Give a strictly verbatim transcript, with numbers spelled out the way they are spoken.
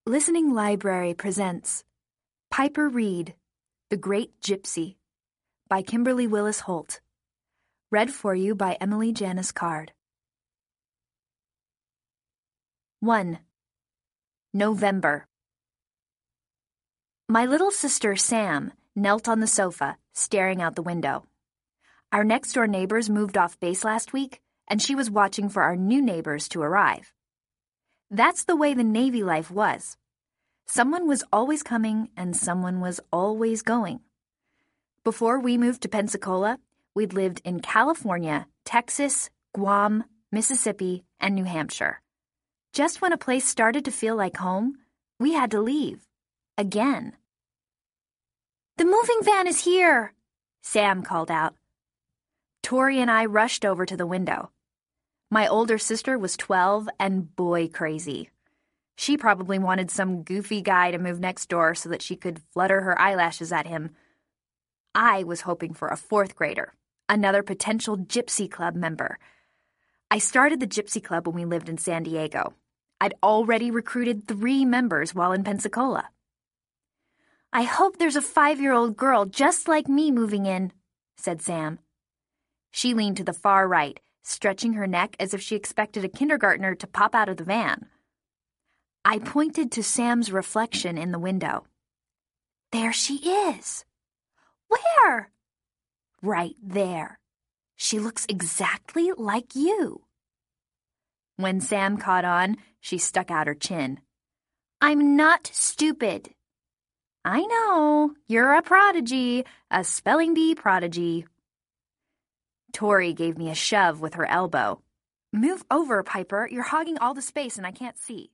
Listening Library presents Piper Reed, The Great Gypsy by Kimberly Willis Holt. Read for you by Emily Janice Card. one. November. My little sister Sam knelt on the sofa, staring out the window. Our next-door neighbors moved off base last week, and she was watching for our new neighbors to arrive. That's the way the Navy life was. Someone was always coming and someone was always going. Before we moved to Pensacola, we'd lived in California, Texas, Guam, Mississippi, and New Hampshire. Just when a place started to feel like home, we had to leave. Again. "The moving van is here!" Sam called out. Tori and I rushed over to the window. My older sister was twelve and boy crazy. She probably wanted some goofy guy to move next door so that she could flutter her eyelashes at him. I was hoping for a fourth grader, another potential Gypsy Club member. I started the Gypsy Club when we lived in San Diego. I'd already recruited three members while in Pensacola. "I hope there's a five-year-old girl just like me moving in," said Sam. She leaned to the far right, stretching her neck as if she expected a kindergartner to pop out of the van. I pointed to Sam's reflection in the window. "There she is." "Where?" "Right there. She looks exactly like you." When Sam caught on, she stuck out her chin. "I'm not stupid." "I know. You're a prodigy, a spelling bee prodigy." Tori gave me a shove with her elbow. "Move over, Piper. You're hogging all the space and I can't see."